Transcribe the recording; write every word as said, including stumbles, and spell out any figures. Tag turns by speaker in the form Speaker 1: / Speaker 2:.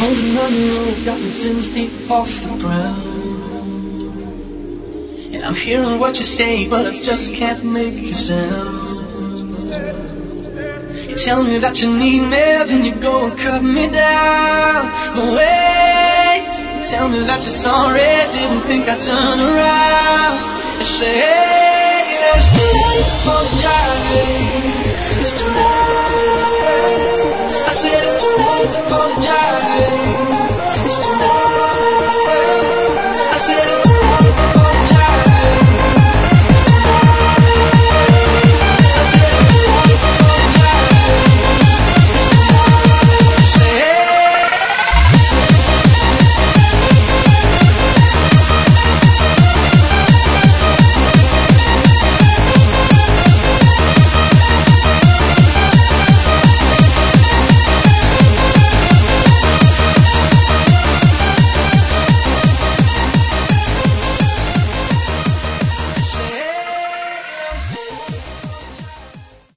Speaker 1: Holding on the rope, got me ten feet off the ground. And I'm hearing what you say, but I just can't make a sound. You tell me that you need me, then you go and cut me down. But wait, you tell me that you're sorry, didn't think I'd turn around. I say, hey, there's no apologize.